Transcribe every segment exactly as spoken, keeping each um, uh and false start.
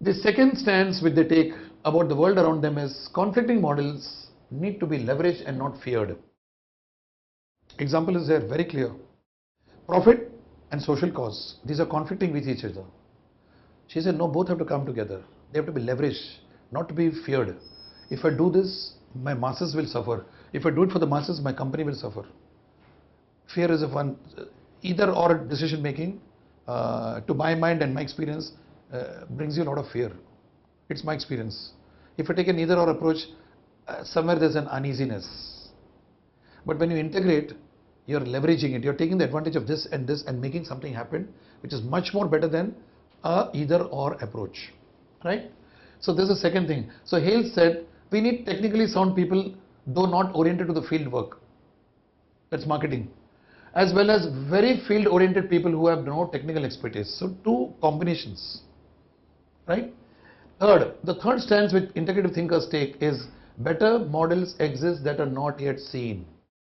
The second stance which they take about the world around them is conflicting models need to be leveraged and not feared. Example is there very clear. Profit and social cause, these are conflicting with each other. She said no, both have to come together. They have to be leveraged, not to be feared. If I do this, my masses will suffer. If I do it for the masses, my company will suffer. Fear is a one, either or decision making, uh, to my mind and my experience, uh, brings you a lot of fear. It's my experience. If I take an either or approach, uh, somewhere there's an uneasiness. But when you integrate, you're leveraging it. You're taking the advantage of this and this and making something happen, which is much more better than a either or approach, right? So this is the second thing. So Hale said, we need technically sound people, though not oriented to the field work. That's marketing. As well as very field oriented people who have no technical expertise. So two combinations, right? Third, the third stance which integrative thinkers take is better models exist that are not yet seen.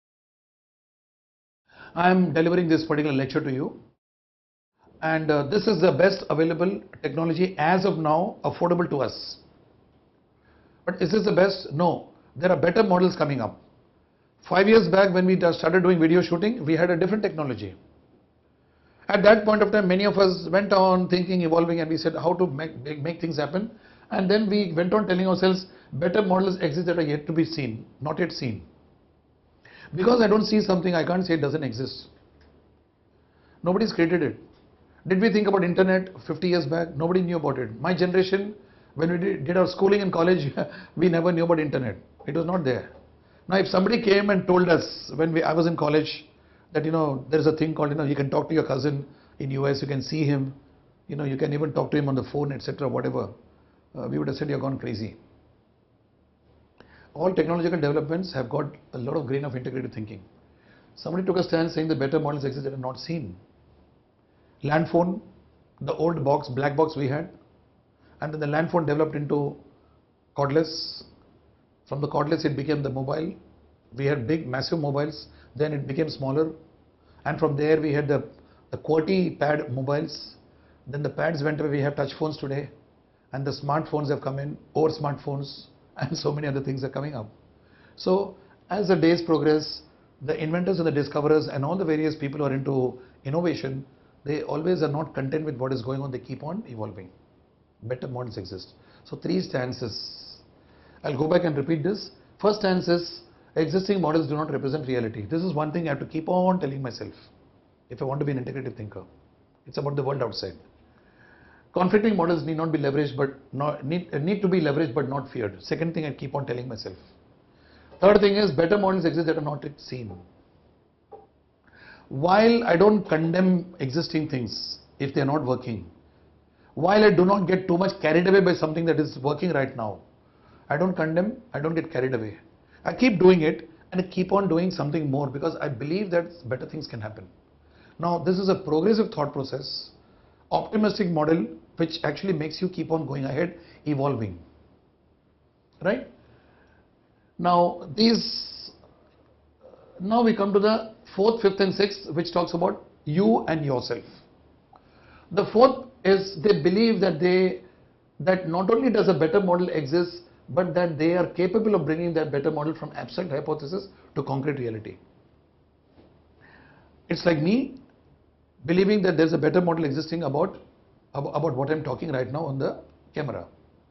I am delivering this particular lecture to you, and uh, this is the best available technology as of now, affordable to us. But is this the best? No, there are better models coming up. Five years back when we started doing video shooting, we had a different technology. At that point of time, many of us went on thinking, evolving, and we said how to make, make, make things happen. And then we went on telling ourselves better models exist that are yet to be seen, not yet seen. Because I don't see something, I can't say it doesn't exist. Nobody's created it. Did we think about internet fifty years back? Nobody knew about it. My generation, when we did, did our schooling in college, we never knew about internet. It was not there. Now if somebody came and told us when we, I was in college that, you know, there is a thing called, you know, you can talk to your cousin in U S, you can see him, you know, you can even talk to him on the phone, et cetera, whatever, uh, we would have said you're gone crazy. All technological developments have got a lot of grain of integrated thinking. Somebody took a stand saying the better models exist that are not seen. Land phone, the old box, black box we had, and then the land phone developed into cordless. From the cordless it became the mobile. We had big massive mobiles, then it became smaller, and from there we had the, the QWERTY pad mobiles. Then the pads went away, we have touch phones today, and the smartphones have come in, over smartphones, and so many other things are coming up. So as the days progress, the inventors and the discoverers and all the various people who are into innovation, they always are not content with what is going on, they keep on evolving. Better models exist. So three stances. I'll go back and repeat this. First stance is existing models do not represent reality. This is one thing I have to keep on telling myself if I want to be an integrative thinker. It's about the world outside. Conflicting models need not be leveraged but not need, need to be leveraged but not feared. Second thing I keep on telling myself. Third thing is better models exist that are not yet seen. While I don't condemn existing things if they are not working, while I do not get too much carried away by something that is working right now, I don't condemn, I don't get carried away. I keep doing it and I keep on doing something more because I believe that better things can happen. Now this is a progressive thought process, optimistic model which actually makes you keep on going ahead, evolving, right? Now these, now we come to the fourth, fifth and sixth, which talks about you and yourself. The fourth is they believe that they, that not only does a better model exist, but that they are capable of bringing that better model from abstract hypothesis to concrete reality. It's like me believing that there's a better model existing about, about what I'm talking right now on the camera.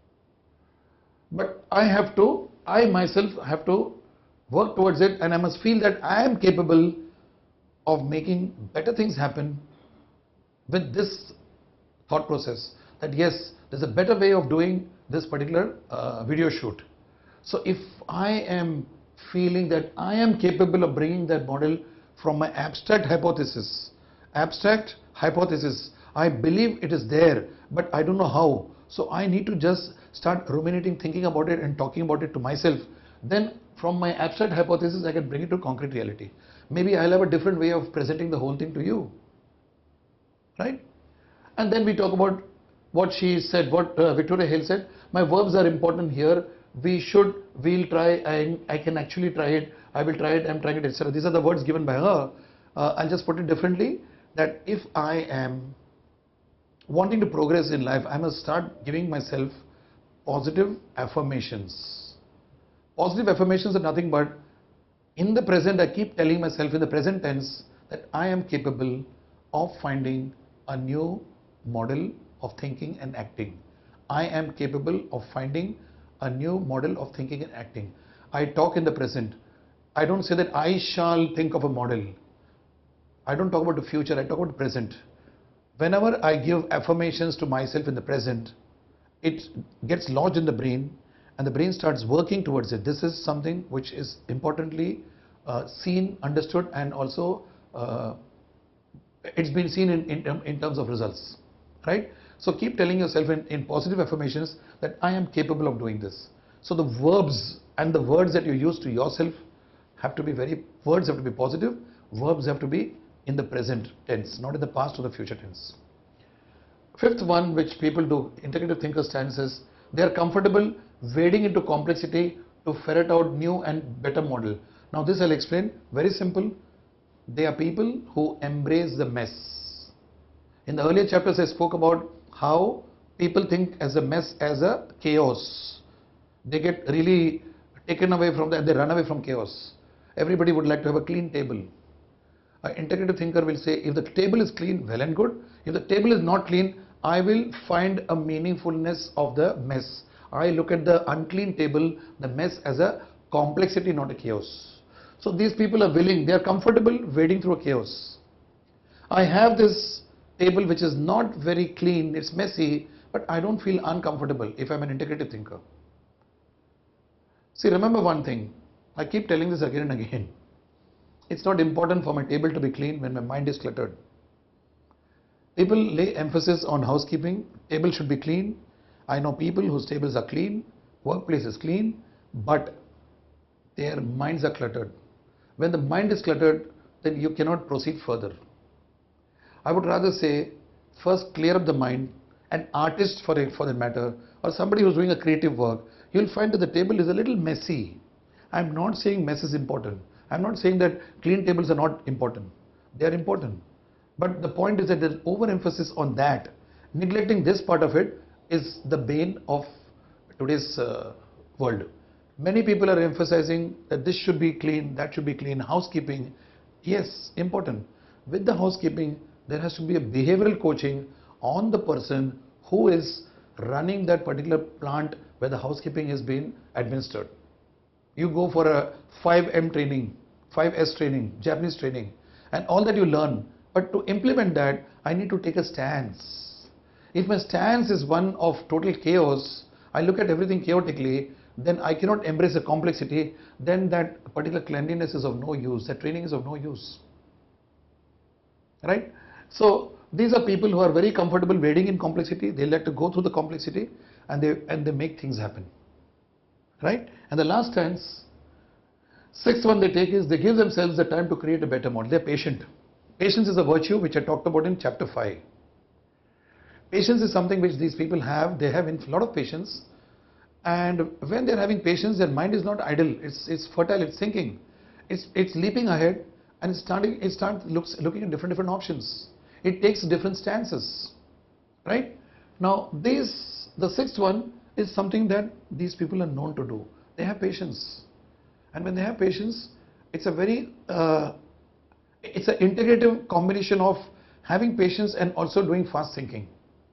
But I have to, I myself have to work towards it, and I must feel that I am capable of making better things happen with this thought process, that yes, there's a better way of doing this particular uh, video shoot. So if I am feeling that I am capable of bringing that model from my abstract hypothesis, abstract hypothesis, I believe it is there, but I don't know how. So I need to just start ruminating, thinking about it and talking about it to myself. Then from my abstract hypothesis, I can bring it to concrete reality. Maybe I'll have a different way of presenting the whole thing to you, right? And then we talk about what she said, what uh, Victoria Hale said, my verbs are important here, we should, we'll try, I, I can actually try it, I will try it, I'm trying it, et cetera. These are the words given by her. Uh, I'll just put it differently, that if I am wanting to progress in life, I must start giving myself positive affirmations. Positive affirmations are nothing but, in the present, I keep telling myself in the present tense that I am capable of finding a new model of thinking and acting. I am capable of finding a new model of thinking and acting. I talk in the present. I don't say that I shall think of a model. I don't talk about the future, I talk about the present. Whenever I give affirmations to myself in the present, it gets lodged in the brain and the brain starts working towards it. This is something which is importantly uh, seen, understood, and also uh, it's been seen in, in, in terms of results, right? So keep telling yourself in, in positive affirmations that I am capable of doing this. So the verbs and the words that you use to yourself have to be very, words have to be positive, verbs have to be in the present tense, not in the past or the future tense. Fifth one, which people do, integrative thinker stance, is they are comfortable wading into complexity to ferret out new and better model. Now this I'll explain, very simple. They are people who embrace the mess. In the earlier chapters I spoke about how people think as a mess as a chaos. They get really taken away from that, they run away from chaos. Everybody would like to have a clean table. An integrative thinker will say, if the table is clean, well and good. If the table is not clean, I will find a meaningfulness of the mess. I look at the unclean table, the mess, as a complexity, not a chaos. So these people are willing, they are comfortable wading through a chaos. I have this table which is not very clean, it's messy, but I don't feel uncomfortable if I'm an integrative thinker. See, remember one thing, I keep telling this again and again. It's not important for my table to be clean when my mind is cluttered. People lay emphasis on housekeeping, table should be clean. I know people whose tables are clean, workplace is clean, but their minds are cluttered. When the mind is cluttered, then you cannot proceed further. I would rather say, first clear up the mind. An artist for, it, for that matter, or somebody who's doing a creative work, you'll find that the table is a little messy. I'm not saying mess is important. I'm not saying that clean tables are not important. They are important. But the point is that there's overemphasis on that. Neglecting this part of it is the bane of today's uh, world. Many people are emphasizing that this should be clean, that should be clean, housekeeping. Yes, important. With the housekeeping, there has to be a behavioral coaching on the person who is running that particular plant where the housekeeping is being administered. You go for a five M training, five S training, Japanese training, and all that you learn. But to implement that, I need to take a stance. If my stance is one of total chaos, I look at everything chaotically, then I cannot embrace the complexity, then that particular cleanliness is of no use, that training is of no use. Right? So these are people who are very comfortable wading in complexity, they like to go through the complexity and they, and they make things happen. Right? And the last stance, sixth one they take is they give themselves the time to create a better model. They are patient. Patience is a virtue which I talked about in chapter five. Patience is something which these people have. They have a lot of patience, and when they're having patience, their mind is not idle. It's it's fertile. It's thinking. It's it's leaping ahead, and it's starting. It starts looks looking at different different options. It takes different stances. Right? Now this the sixth one is something that these people are known to do. They have patience, and when they have patience, it's a very uh, it's an integrative combination of having patience and also doing fast thinking.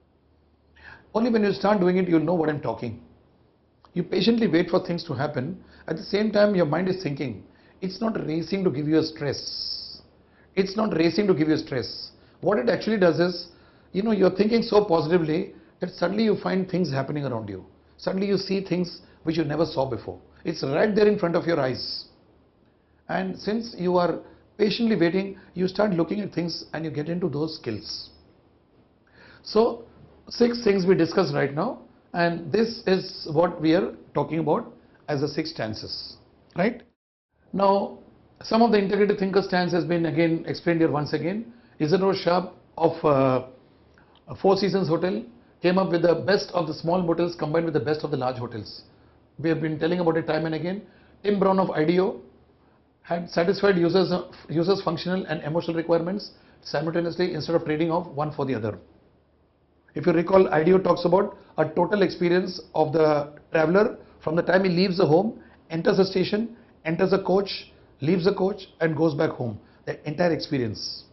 Only when you start doing it, you'll know what I'm talking. You patiently wait for things to happen. At the same time, your mind is thinking. It's not racing to give you a stress. It's not racing to give you stress. What it actually does is, you know, you're thinking so positively that suddenly you find things happening around you. Suddenly you see things which you never saw before. It's right there in front of your eyes. And since you are patiently waiting, you start looking at things and you get into those skills. So six things we discussed right now, and this is what we are talking about as the six stances. Right? Now some of the integrated thinker stance has been again explained here once again. Isidore Sharp of uh, Four Seasons Hotel came up with the best of the small hotels combined with the best of the large hotels. We have been telling about it time and again. Tim Brown of IDEO had satisfied users, users' functional and emotional requirements simultaneously instead of trading off one for the other. If you recall, IDEO talks about a total experience of the traveler from the time he leaves the home, enters the station, enters a coach, leaves the coach and goes back home. The entire experience.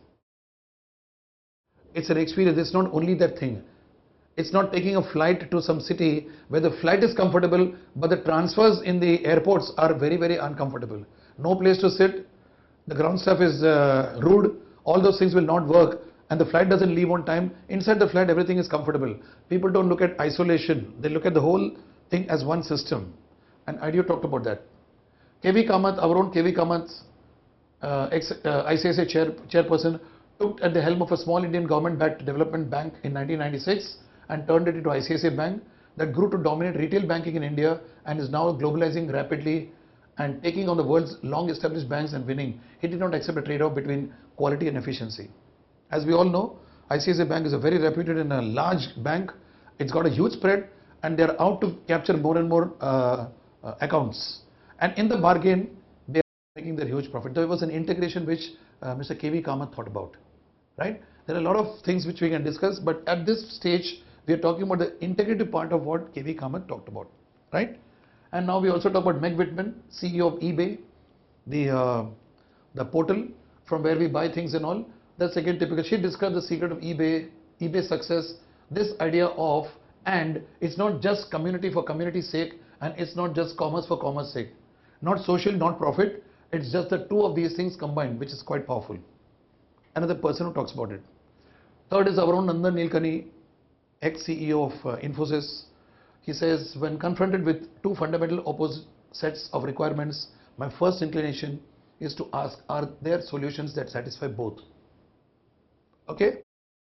It's an experience, it's not only that thing. It's not taking a flight to some city where the flight is comfortable, but the transfers in the airports are very, very uncomfortable. No place to sit, the ground staff is uh, rude, all those things will not work, and the flight doesn't leave on time. Inside the flight, everything is comfortable. People don't look at isolation, they look at the whole thing as one system. And IDEO talked about that. K V Kamath, our own K V Kamath, uh, ex uh, I C I C I chair, chairperson, took at the helm of a small Indian government-backed development bank in nineteen ninety-six and turned it into I C I C I Bank that grew to dominate retail banking in India and is now globalizing rapidly and taking on the world's long-established banks and winning. He did not accept a trade-off between quality and efficiency. As we all know, I C I C I Bank is a very reputed and a large bank. It's got a huge spread and they're out to capture more and more uh, uh, accounts. And in the bargain, they are making their huge profit. There was an integration which uh, Mister K V Kamath thought about, right? There are a lot of things which we can discuss, but at this stage, we are talking about the integrative part of what K V Kamath talked about, right? And now we also talk about Meg Whitman, C E O of eBay, the, uh, the portal from where we buy things and all. That's again typical. She described the secret of eBay, eBay success, this idea of, and it's not just community for community's sake, and it's not just commerce for commerce sake. Not social, not profit. It's just the two of these things combined, which is quite powerful. Another person who talks about it. Third is our own Nandan Nilekani, ex-C E O of uh, Infosys. He says, when confronted with two fundamental opposite sets of requirements, my first inclination is to ask, are there solutions that satisfy both? Okay.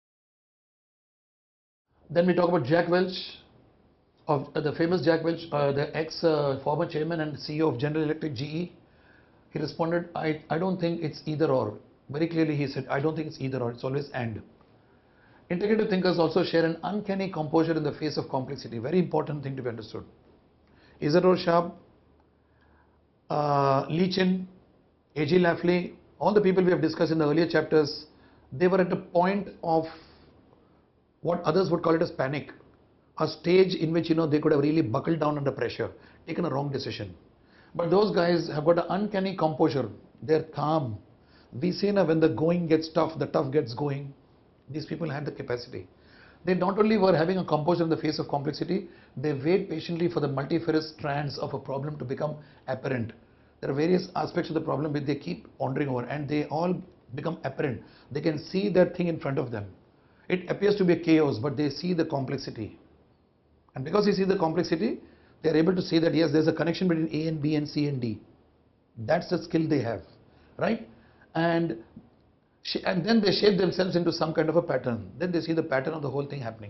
Then we talk about Jack Welch, of uh, the famous Jack Welch, uh, the ex uh, former chairman and C E O of General Electric G E. He responded, I, I don't think it's either or. Very clearly he said, I don't think it's either or, it's always and. Integrative thinkers also share an uncanny composure in the face of complexity. Very important thing to be understood. Isidore Sharp, uh, Lee Chin, A G Lafley, all the people we have discussed in the earlier chapters, they were at a point of what others would call it as panic. A stage in which, you know, they could have really buckled down under pressure, taken a wrong decision. But those guys have got an uncanny composure. They're calm. We say now when the going gets tough, the tough gets going. These people had the capacity. They not only were having a composure in the face of complexity, they wait patiently for the multifarious strands of a problem to become apparent. There are various aspects of the problem which they keep pondering over and they all become apparent. They can see that thing in front of them. It appears to be a chaos, but they see the complexity. And because they see the complexity, they are able to say that yes, there's a connection between A and B and C and D. That's the skill they have, right? And and then they shape themselves into some kind of a pattern. Then they see the pattern of the whole thing happening.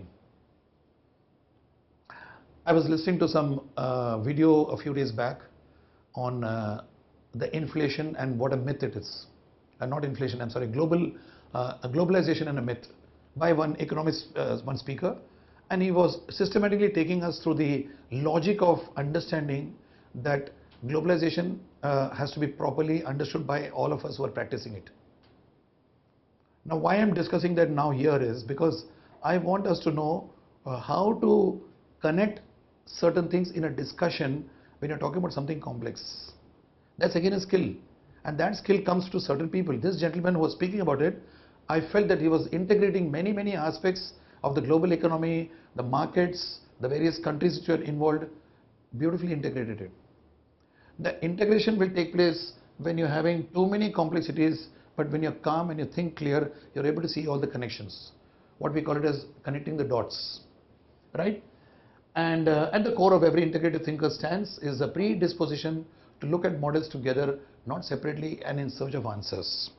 I was listening to some uh, video a few days back on uh, the inflation and what a myth it is. Uh, not inflation, I'm sorry, global uh, globalization and a myth by one economist, uh, one speaker. And he was systematically taking us through the logic of understanding that globalization uh, has to be properly understood by all of us who are practicing it. Now, why I'm discussing that now here is because I want us to know uh, how to connect certain things in a discussion when you're talking about something complex. That's again a skill, and that skill comes to certain people. This gentleman who was speaking about it, I felt that he was integrating many, many aspects of the global economy, the markets, the various countries which are involved, beautifully integrated it. The integration will take place when you're having too many complexities, but when you're calm and you think clear, you're able to see all the connections. What we call it as connecting the dots, right? And uh, at the core of every integrative thinker's stance is a predisposition to look at models together, not separately and in search of answers.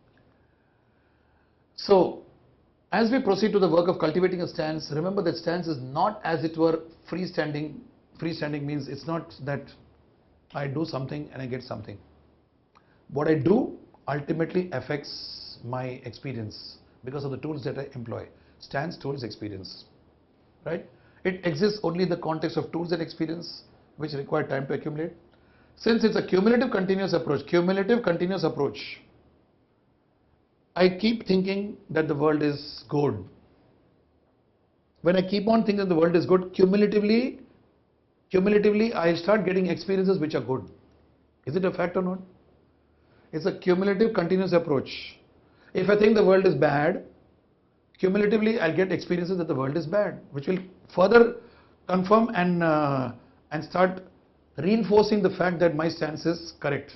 So, as we proceed to the work of cultivating a stance, remember that stance is not as it were freestanding. Freestanding means it's not that I do something and I get something. What I do ultimately affects my experience because of the tools that I employ. Stance, tools, experience, right? It exists only in the context of tools and experience which require time to accumulate. Since it's a cumulative continuous approach, cumulative continuous approach, I keep thinking that the world is good. When I keep on thinking the world is good, cumulatively, cumulatively I start getting experiences which are good. Is it a fact or not? It's a cumulative continuous approach. If I think the world is bad, cumulatively I'll get experiences that the world is bad, which will further confirm and uh, and start reinforcing the fact that my stance is correct.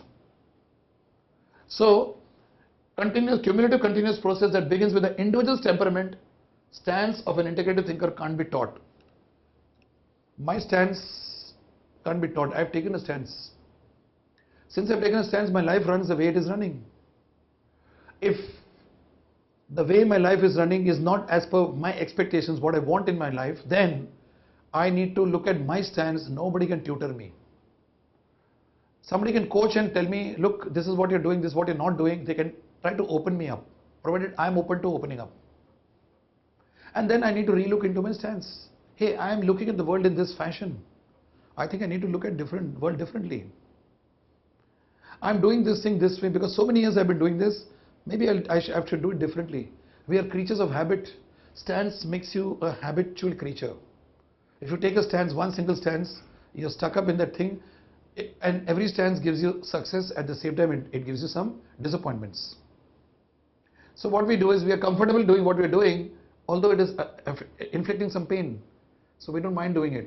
So, continuous cumulative continuous process that begins with the individual's temperament, stance of an integrative thinker can't be taught. My stance can't be taught. I've taken a stance. Since I've taken a stance, my life runs the way it is running. If the way my life is running is not as per my expectations, what I want in my life, then I need to look at my stance. Nobody can tutor me. Somebody can coach and tell me, look, this is what you're doing, this is what you're not doing. They can try to open me up, provided I'm open to opening up. And then I need to relook into my stance. Hey, I am looking at the world in this fashion. I think I need to look at different world differently. I'm doing this thing this way because so many years I've been doing this. Maybe I'll, I, sh I should do it differently. We are creatures of habit. Stance makes you a habitual creature. If you take a stance, one single stance, you're stuck up in that thing, and every stance gives you success. At the same time, it, it gives you some disappointments. So what we do is we are comfortable doing what we're doing, although it is uh, inflicting some pain. So we don't mind doing it.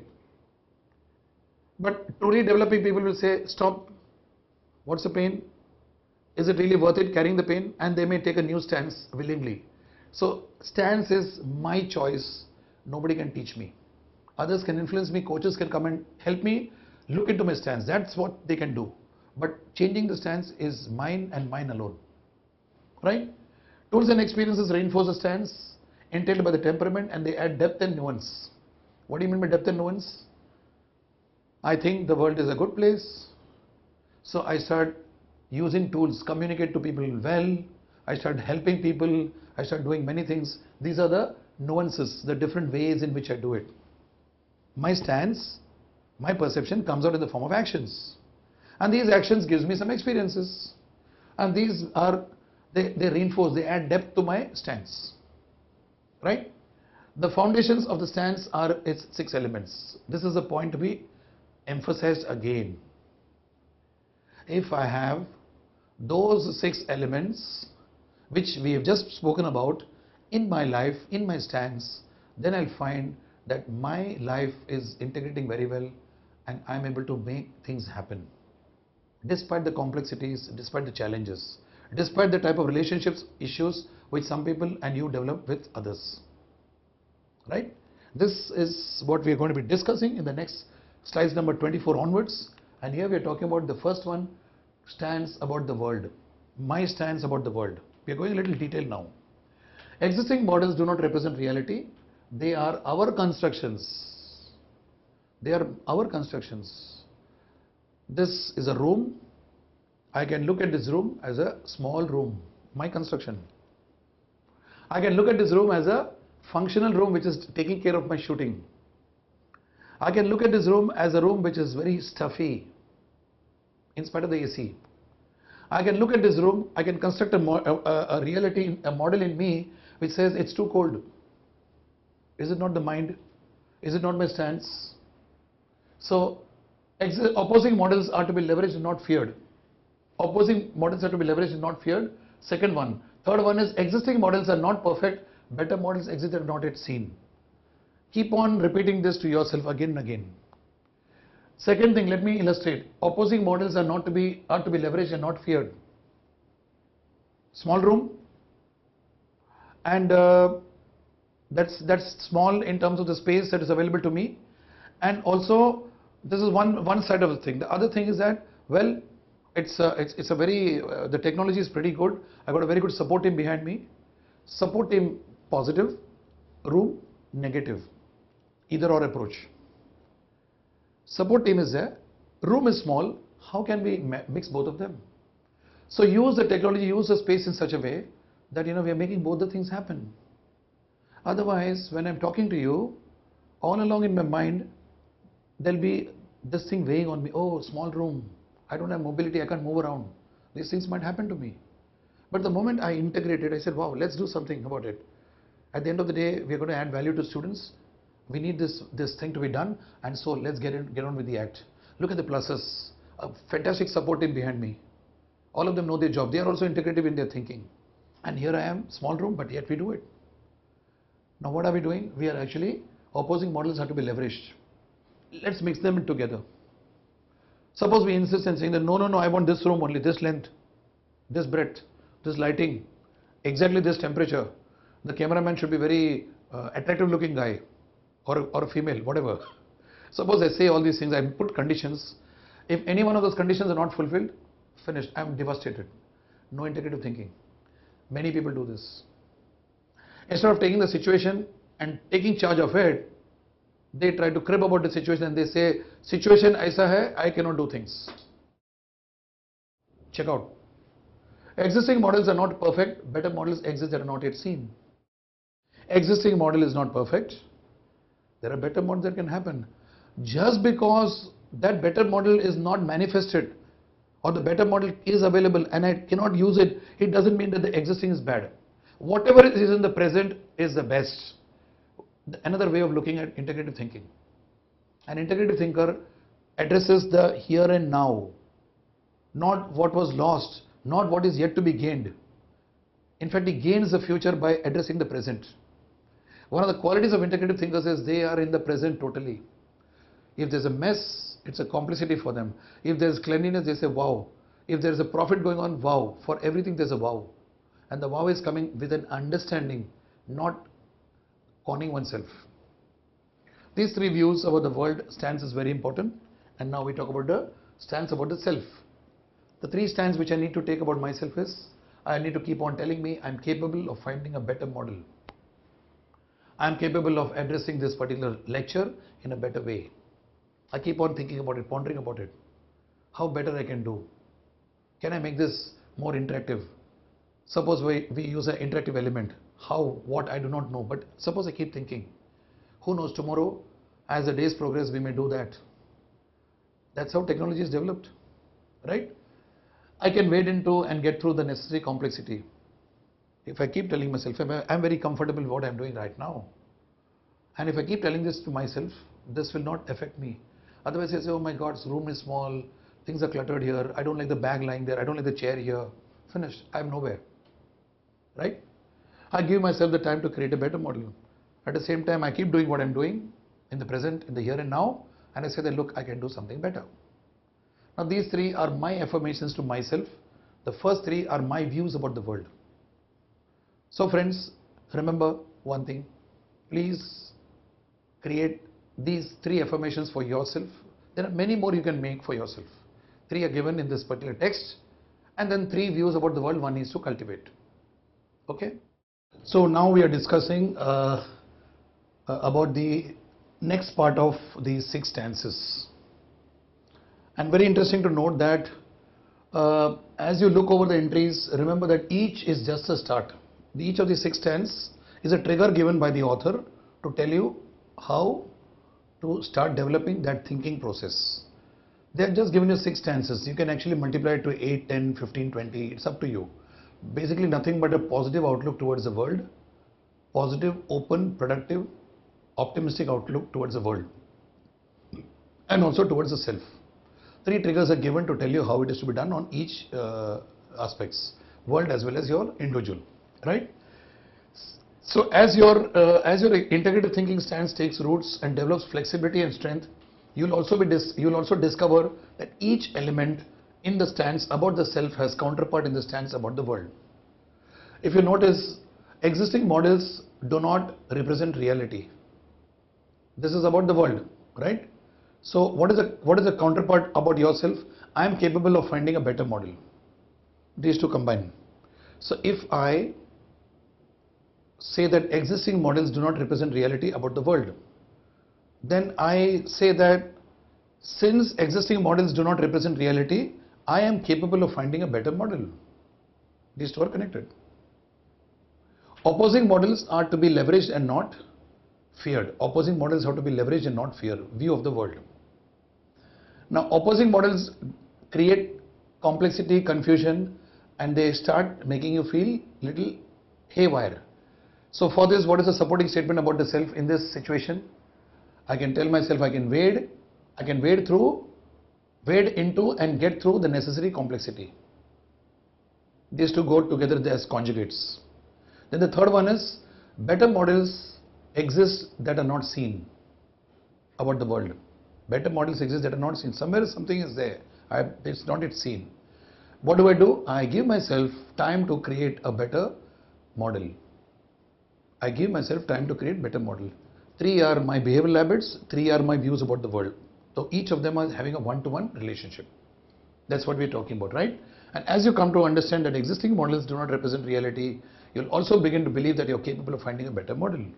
But truly developing people will say, stop, what's the pain? Is it really worth it carrying the pain? And they may take a new stance willingly. So stance is my choice. Nobody can teach me. Others can influence me, coaches can come and help me look into my stance. That's what they can do. But changing the stance is mine and mine alone. Right? Tools and experiences reinforce the stance entailed by the temperament, and they add depth and nuance. What do you mean by depth and nuance? I think the world is a good place. So I start using tools, communicate to people well. I start helping people. I start doing many things. These are the nuances, the different ways in which I do it. My stance, my perception comes out in the form of actions. And these actions gives me some experiences. And these are, they, they reinforce, they add depth to my stance. Right? The foundations of the stance are its six elements. This is a point to be emphasized again. If I have those six elements which we have just spoken about in my life, in my stance, then I'll find that my life is integrating very well and I'm able to make things happen. Despite the complexities, despite the challenges, despite the type of relationships, issues which some people and you develop with others. Right? This is what we are going to be discussing in the next slides number twenty-four onwards. And here we are talking about the first one, stance about the world. My stance about the world. We are going a little detailed now. Existing models do not represent reality. They are our constructions. They are our constructions. This is a room. I can look at this room as a small room, my construction. I can look at this room as a functional room which is taking care of my shooting. I can look at this room as a room which is very stuffy in spite of the A C. I can look at this room, I can construct a, a, a reality, a model in me which says it's too cold. Is it not the mind? Is it not my stance? So opposing models are to be leveraged and not feared. Opposing models are to be leveraged and not feared. Second one. Third one is existing models are not perfect. Better models exist and not yet seen. Keep on repeating this to yourself again and again. Second thing, let me illustrate. Opposing models are not to be are to be leveraged and not feared. Small room, and uh, that's that's small in terms of the space that is available to me, and also this is one one side of the thing. The other thing is that, well, it's a, it's it's a very uh, the technology is pretty good. I got a very good support team behind me. Support team positive, room negative, either or approach. Support team is there, room is small. How can we mix both of them? So use the technology, use the space in such a way that you know we are making both the things happen. Otherwise, when I'm talking to you, all along in my mind, there'll be this thing weighing on me. Oh, small room. I don't have mobility. I can't move around. These things might happen to me. But the moment I integrated, I said, wow, let's do something about it. At the end of the day, we are going to add value to students. We need this, this thing to be done, and so let's get, in, get on with the act. Look at the pluses. A fantastic support team behind me. All of them know their job. They are also integrative in their thinking. And here I am, small room, but yet we do it. Now what are we doing? We are actually, opposing models have to be leveraged. Let's mix them in together. Suppose we insist in saying that no, no, no, I want this room only, this length, this breadth, this lighting, exactly this temperature. The cameraman should be very uh, attractive looking guy, or, or a female, whatever. Suppose I say all these things, I put conditions. If any one of those conditions are not fulfilled, finished, I am devastated. No integrative thinking. Many people do this. Instead of taking the situation and taking charge of it, they try to crib about the situation and they say, situation aisa hai, I cannot do things. Check out. Existing models are not perfect, better models exist that are not yet seen. Existing model is not perfect, there are better models that can happen. Just because that better model is not manifested or the better model is available and I cannot use it, it doesn't mean that the existing is bad. Whatever is in the present is the best. Another way of looking at integrative thinking. An integrative thinker addresses the here and now, not what was lost, not what is yet to be gained. In fact, he gains the future by addressing the present. One of the qualities of integrative thinkers is they are in the present totally. If there's a mess, it's a complexity for them. If there's cleanliness, they say wow. If there's a profit going on, wow. For everything there's a wow. And the wow is coming with an understanding, not conning oneself. These three views about the world stance is very important. And now we talk about the stance about the self. The three stands which I need to take about myself is, I need to keep on telling me I'm capable of finding a better model. I'm capable of addressing this particular lecture in a better way. I keep on thinking about it, pondering about it. How better I can do. Can I make this more interactive? Suppose we, we use an interactive element. How, what, I do not know. But suppose I keep thinking. Who knows, tomorrow, as the days progress, we may do that. That's how technology is developed, right? I can wade into and get through the necessary complexity. If I keep telling myself, I'm very comfortable with what I'm doing right now. And if I keep telling this to myself, this will not affect me. Otherwise I say, oh my God, this room is small, things are cluttered here, I don't like the bag lying there, I don't like the chair here. Finished, I'm nowhere, right? I give myself the time to create a better model. At the same time, I keep doing what I'm doing in the present, in the here and now, and I say that, look, I can do something better. Now these three are my affirmations to myself. The first three are my views about the world. So friends, remember one thing, please create these three affirmations for yourself. There are many more you can make for yourself. Three are given in this particular text, and then three views about the world one needs to cultivate. Okay? So now we are discussing uh, uh, about the next part of these six stances. And very interesting to note that uh, as you look over the entries, remember that each is just a start. Each of the six stanzas is a trigger given by the author to tell you how to start developing that thinking process. They have just given you six stanzas. You can actually multiply it to eight, ten, fifteen, twenty. It's up to you. Basically nothing but a positive outlook towards the world. Positive, open, productive, optimistic outlook towards the world. And also towards the self. Three triggers are given to tell you how it is to be done on each uh, aspects. World as well as your individual. Right? So as your uh, as your integrative thinking stance takes roots and develops flexibility and strength, you'll also be dis you'll also discover that each element in the stance about the self has counterpart in the stance about the world. If you notice, existing models do not represent reality. This is about the world, right? So what is the what is the counterpart about yourself? I am capable of finding a better model. These two combine. So if I say that existing models do not represent reality about the world, then I say that since existing models do not represent reality, I am capable of finding a better model. These two are connected. Opposing models are to be leveraged and not feared. Opposing models have to be leveraged and not feared. View of the world. Now opposing models create complexity, confusion, and they start making you feel little haywire. So for this, what is the supporting statement about the self in this situation? I can tell myself I can wade, I can wade through, wade into and get through the necessary complexity. These two go together as conjugates. Then the third one is better models exist that are not seen about the world. Better models exist that are not seen. Somewhere something is there. I, it's not yet seen. What do I do? I give myself time to create a better model. I give myself time to create better model. Three are my behavioral habits, three are my views about the world. So each of them are having a one-to-one relationship. That's what we're talking about, right? And as you come to understand that existing models do not represent reality, you'll also begin to believe that you're capable of finding a better model.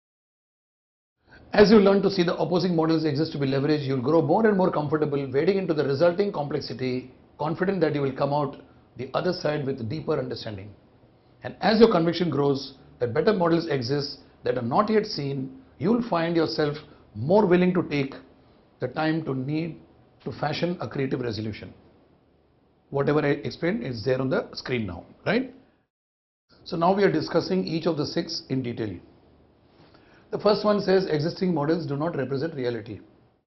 As you learn to see the opposing models exist to be leveraged, you'll grow more and more comfortable wading into the resulting complexity, confident that you will come out the other side with deeper understanding. And as your conviction grows that better models exist that are not yet seen, you'll find yourself more willing to take the time to need to fashion a creative resolution. Whatever I explained is there on the screen now, right? So now we are discussing each of the six in detail. The first one says existing models do not represent reality.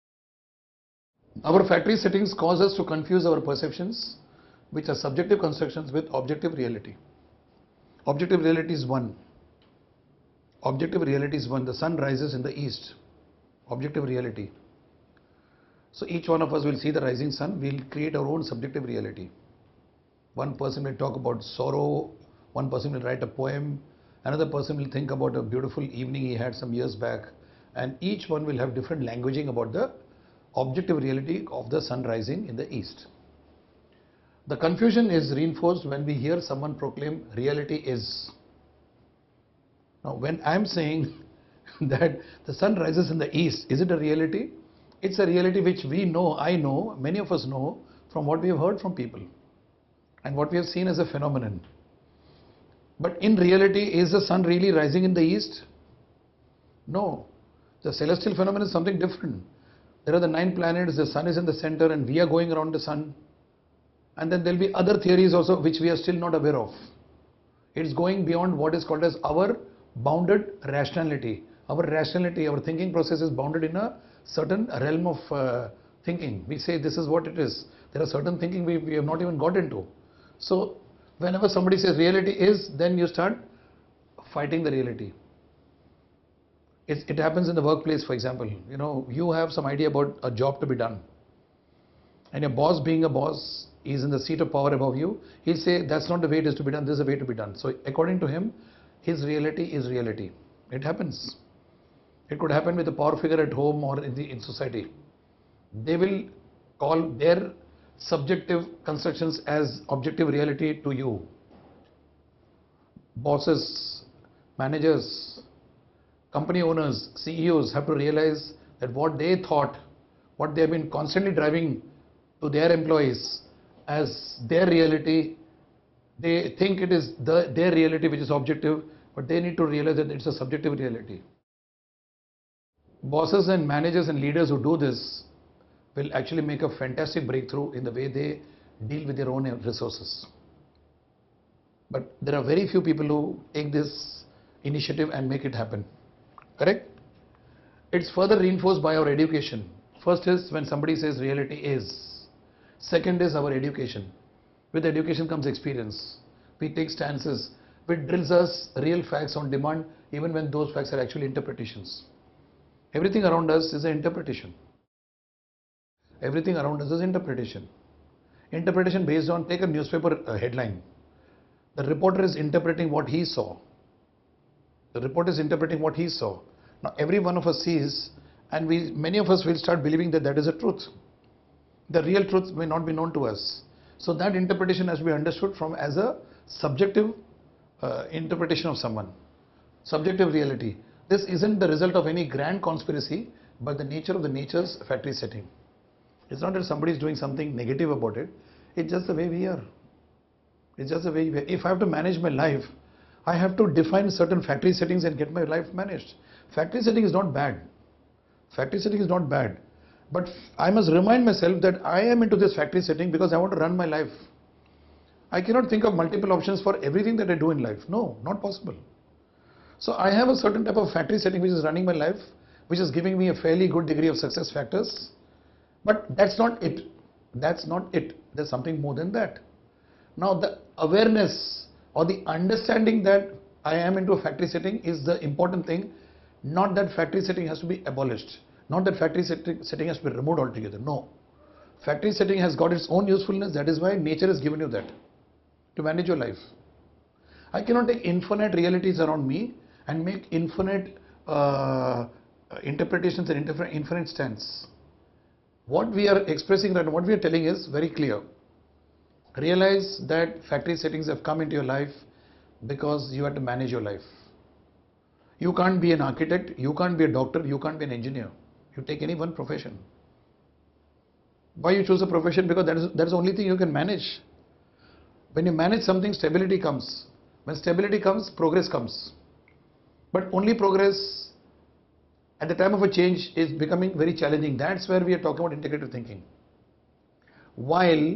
Our factory settings cause us to confuse our perceptions, which are subjective constructions, with objective reality. Objective reality is one. Objective reality is one. The sun rises in the east. Objective reality. So each one of us will see the rising sun. We'll create our own subjective reality. One person will talk about sorrow. One person will write a poem. Another person will think about a beautiful evening he had some years back. And each one will have different languaging about the objective reality of the sun rising in the east. The confusion is reinforced when we hear someone proclaim reality is. Now when I am saying that the sun rises in the east, is it a reality? It's a reality which we know, I know, many of us know from what we have heard from people and what we have seen as a phenomenon. But in reality, is the sun really rising in the east? No. The celestial phenomenon is something different. There are the nine planets, the sun is in the center and we are going around the sun. And then there will be other theories also which we are still not aware of. It's going beyond what is called as our bounded rationality. Our rationality, our thinking process is bounded in a certain realm of uh, thinking. We say this is what it is. There are certain thinking we, we have not even got into. So whenever somebody says reality is, then you start fighting the reality. It's, it happens in the workplace, for example. You know, you have some idea about a job to be done. And your boss, being a boss, is in the seat of power above you. He'll say, that's not the way it is to be done, this is the way to be done. So according to him, his reality is reality. It happens. It could happen with a power figure at home or in, the, in society. They will call their subjective constructions as objective reality to you. Bosses, managers, company owners, C E Os have to realize that what they thought, what they have been constantly driving to their employees as their reality, they think it is the, their reality which is objective, but they need to realize that it's a subjective reality. Bosses and managers and leaders who do this will actually make a fantastic breakthrough in the way they deal with their own resources. But there are very few people who take this initiative and make it happen. Correct? It's further reinforced by our education. First is when somebody says reality is. Second is our education. With education comes experience. We take stances, which drills us real facts on demand, even when those facts are actually interpretations. Everything around us is an interpretation. Everything around us is interpretation. Interpretation based on, take a newspaper uh, headline. The reporter is interpreting what he saw. The reporter is interpreting what he saw. Now every one of us sees, and we, many of us will start believing that that is a truth. The real truth may not be known to us. So that interpretation has to be understood from as a subjective uh, interpretation of someone. Subjective reality. This isn't the result of any grand conspiracy, but the nature of the nature's factory setting. It's not that somebody is doing something negative about it. It's just the way we are. It's just the way we are. If I have to manage my life, I have to define certain factory settings and get my life managed. Factory setting is not bad. Factory setting is not bad. But I must remind myself that I am into this factory setting because I want to run my life. I cannot think of multiple options for everything that I do in life. No, not possible. So I have a certain type of factory setting which is running my life, which is giving me a fairly good degree of success factors. But that's not it. That's not it. There's something more than that. Now the awareness or the understanding that I am into a factory setting is the important thing. Not that factory setting has to be abolished. Not that factory setting, setting has to be removed altogether. No. Factory setting has got its own usefulness. That is why nature has given you that to manage your life. I cannot take infinite realities around me and make infinite uh, interpretations and infinite stands. What we are expressing right now, what we are telling is very clear. Realize that factory settings have come into your life because you have to manage your life. You can't be an architect, you can't be a doctor, you can't be an engineer. You take any one profession. Why you choose a profession? Because that is, that is the only thing you can manage. When you manage something, stability comes. When stability comes, progress comes. But only progress at the time of a change is becoming very challenging. That's where we are talking about integrative thinking. While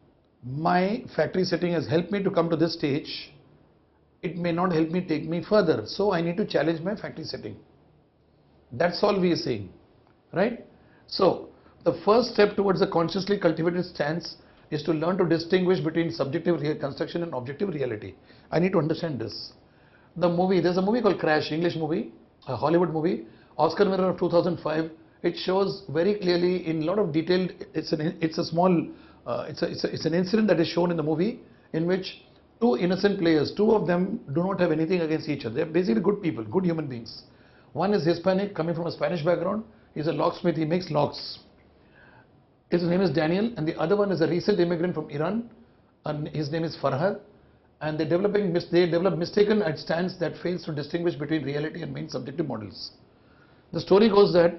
my factory setting has helped me to come to this stage, it may not help me take me further. So I need to challenge my factory setting. That's all we are saying, right? So the first step towards a consciously cultivated stance is to learn to distinguish between subjective construction and objective reality. I need to understand this. The movie, there's a movie called Crash, English movie, a Hollywood movie, Oscar winner of two thousand five. It shows very clearly in a lot of detail. It's an it's a small uh, it's a, it's a it's an incident that is shown in the movie in which two innocent players, two of them do not have anything against each other. They're basically good people, good human beings. One is Hispanic, coming from a Spanish background. He's a locksmith. He makes locks. His name is Daniel, and the other one is a recent immigrant from Iran, and his name is Farhad. And they developing they develop mistaken stance that fails to distinguish between reality and main subjective models. The story goes that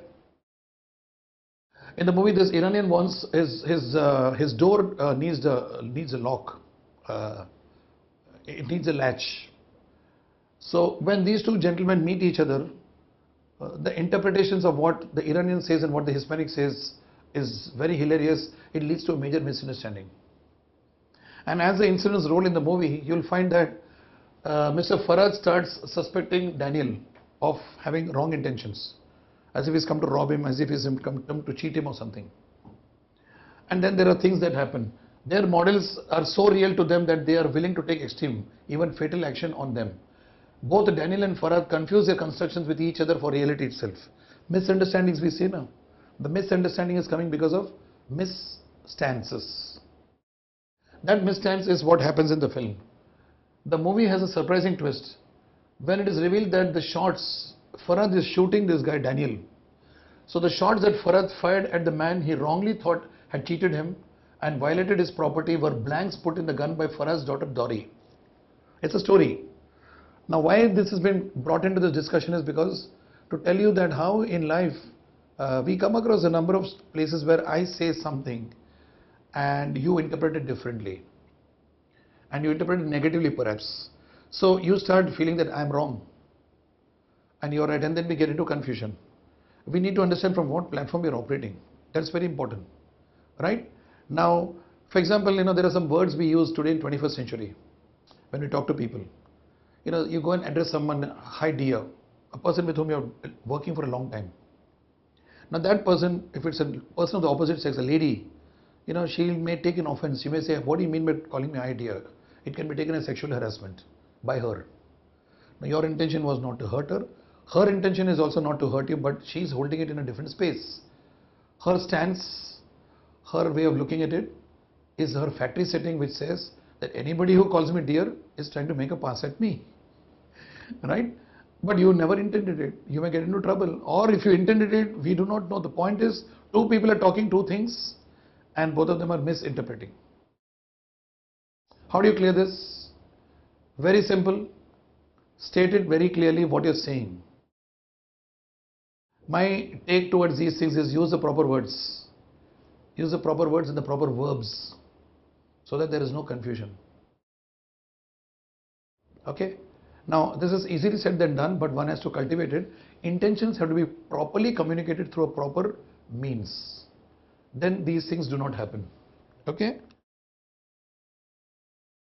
in the movie, this Iranian wants his his uh, his door uh, needs a needs a lock. Uh, it needs a latch. So when these two gentlemen meet each other, uh, the interpretations of what the Iranian says and what the Hispanic says is very hilarious. It leads to a major misunderstanding. And as the incidents roll in the movie, you'll find that uh, Mister Farhad starts suspecting Daniel of having wrong intentions, as if he's come to rob him, as if he's come, come to cheat him or something. And then there are things that happen. Their models are so real to them that they are willing to take extreme, even fatal action on them. Both Daniel and Farhad confuse their constructions with each other for reality itself. Misunderstandings we see now. The misunderstanding is coming because of misstances. That misstance is what happens in the film. The movie has a surprising twist. When it is revealed that the shots, Farhad is shooting this guy Daniel. So the shots that Farhad fired at the man he wrongly thought had cheated him and violated his property were blanks put in the gun by Farhad's daughter Dori. It's a story. Now why this has been brought into this discussion is because to tell you that how in life uh, we come across a number of places where I say something and you interpret it differently, and you interpret it negatively perhaps. So you start feeling that I'm wrong and you're right, and then we get into confusion. We need to understand from what platform we're operating. That's very important, right? Now, for example, you know, there are some words we use today in twenty-first century when we talk to people. You know, you go and address someone, hi dear, a person with whom you're working for a long time. Now that person, if it's a person of the opposite sex, a lady, you know, she may take an offense. She may say, what do you mean by calling me hi dear? It can be taken as sexual harassment by her. Now your intention was not to hurt her. Her intention is also not to hurt you, but she's holding it in a different space. Her stance, her way of looking at it is her factory setting, which says that anybody who calls me dear is trying to make a pass at me, right? But you never intended it. You may get into trouble. Or if you intended it, we do not know. The point is, two people are talking two things and both of them are misinterpreting. How do you clear this? Very simple. State it very clearly what you're saying. My take towards these things is use the proper words. Use the proper words and the proper verbs so that there is no confusion. Okay? Now, this is easily said than done, but one has to cultivate it. Intentions have to be properly communicated through a proper means. Then these things do not happen. Okay?